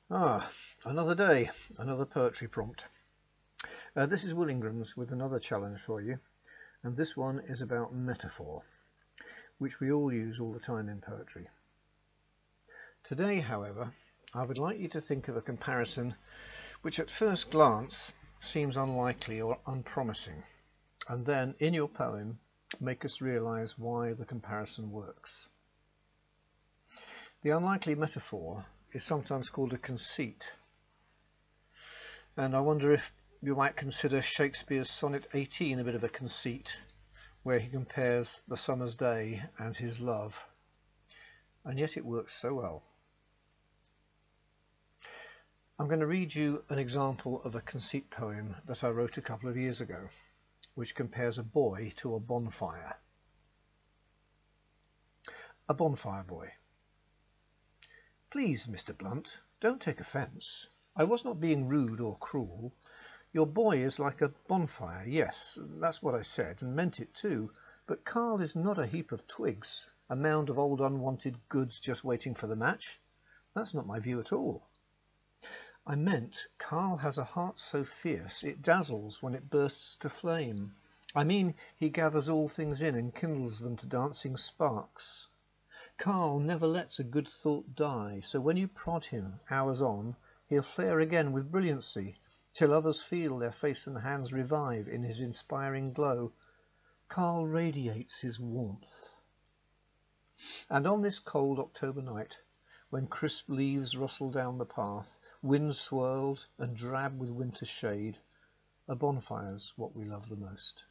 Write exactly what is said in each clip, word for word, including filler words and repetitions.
Ah, another day, another poetry prompt. Uh, this is Will Ingram's with another challenge for you, and this one is about metaphor, which we all use all the time in poetry. Today, however, I would like you to think of a comparison which at first glance seems unlikely or unpromising, and then in your poem make us realise why the comparison works. The unlikely metaphor is sometimes called a conceit, and I wonder if you might consider Shakespeare's Sonnet eighteen a bit of a conceit, where he compares the summer's day and his love, and yet it works so well. I'm going to read you an example of a conceit poem that I wrote a couple of years ago, which compares a boy to a bonfire. A bonfire boy. Please, Mister Blunt, don't take offence. I was not being rude or cruel. Your boy is like a bonfire, yes, that's what I said, and meant it too. But Carl is not a heap of twigs, a mound of old unwanted goods just waiting for the match. That's not my view at all. I meant Carl has a heart so fierce it dazzles when it bursts to flame. I mean he gathers all things in and kindles them to dancing sparks. Carl never lets a good thought die, so when you prod him hours on, he'll flare again with brilliancy, till others feel their face and hands revive in his inspiring glow. Carl radiates his warmth. And on this cold October night, when crisp leaves rustle down the path, wind swirled and drab with winter's shade, a bonfire's what we love the most.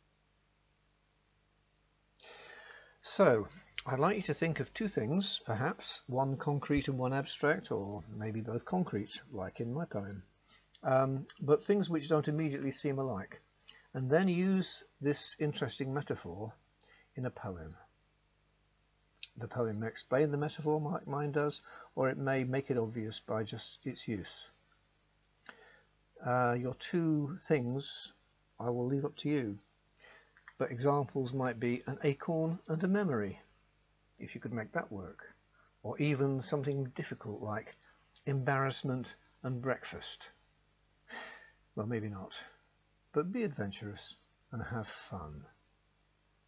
So, I'd like you to think of two things, perhaps, one concrete and one abstract, or maybe both concrete, like in my poem, um, but things which don't immediately seem alike, and then use this interesting metaphor in a poem. The poem may explain the metaphor like mine does, or it may make it obvious by just its use. Uh, your two things I will leave up to you, but examples might be an acorn and a memory, if you could make that work, or even something difficult like embarrassment and breakfast. Well, maybe not, but be adventurous and have fun.